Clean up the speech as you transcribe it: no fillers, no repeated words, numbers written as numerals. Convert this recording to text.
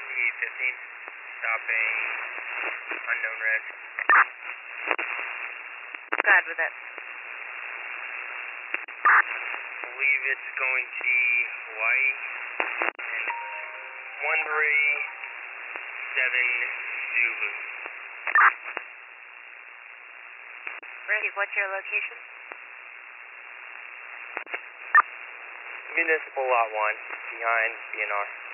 E15, stopping unknown red. Go ahead with it. I believe it's going to be Hawaii, and it's 137 Zulu. Ricky, what's your location? Municipal Lot 1, behind BNR.